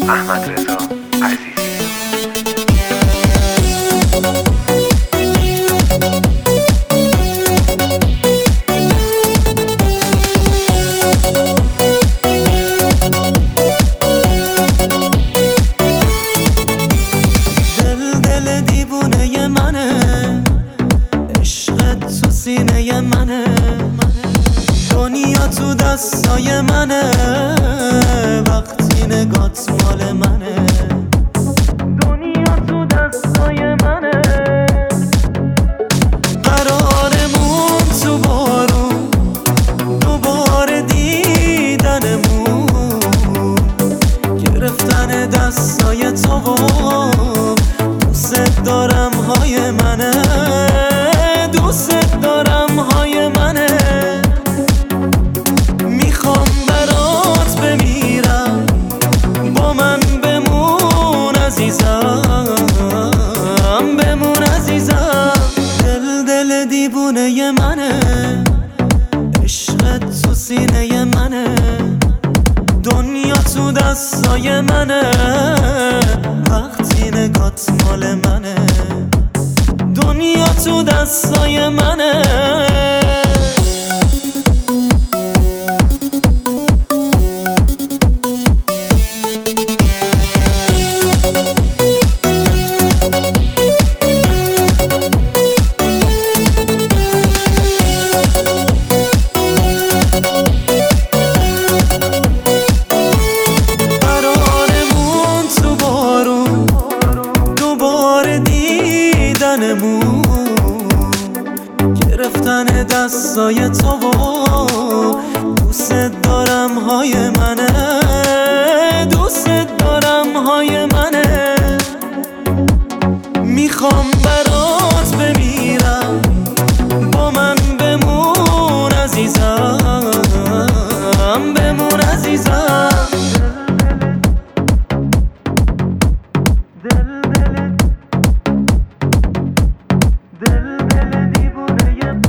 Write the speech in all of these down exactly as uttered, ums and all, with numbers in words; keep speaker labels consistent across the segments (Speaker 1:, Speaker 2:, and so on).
Speaker 1: احمد رضا عزیزی.
Speaker 2: دل دل دیوونه منه، عشقت تو سینه منه، دنیا تو دستای منه، وقتی نگات مال منه. دنیا تو دستای منه، قرارمون تو بارون، دوباره دیدنمون، گرفتن دستای تو و دوست دارم های منه، دوست دارم های منه. میخوام برات بمیرم، با من بمون عزیزم، بمون عزیزم. دل دل دیوونه منه، عشقت تو سینه منه، دنیا تو دستای منه، وقتی نگات مال منه، دنیا تو دستای منه. گرفتن دستای تو و دوست دارم های منه، دوست دارم های منه. میخوام برات بمیرم، با من بمون عزیزم، بمون عزیزم. دل دل دل دل دیوونه،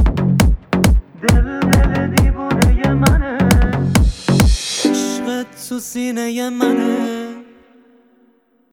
Speaker 2: دل دل دیوونه منه، عشقت تو سینه منه.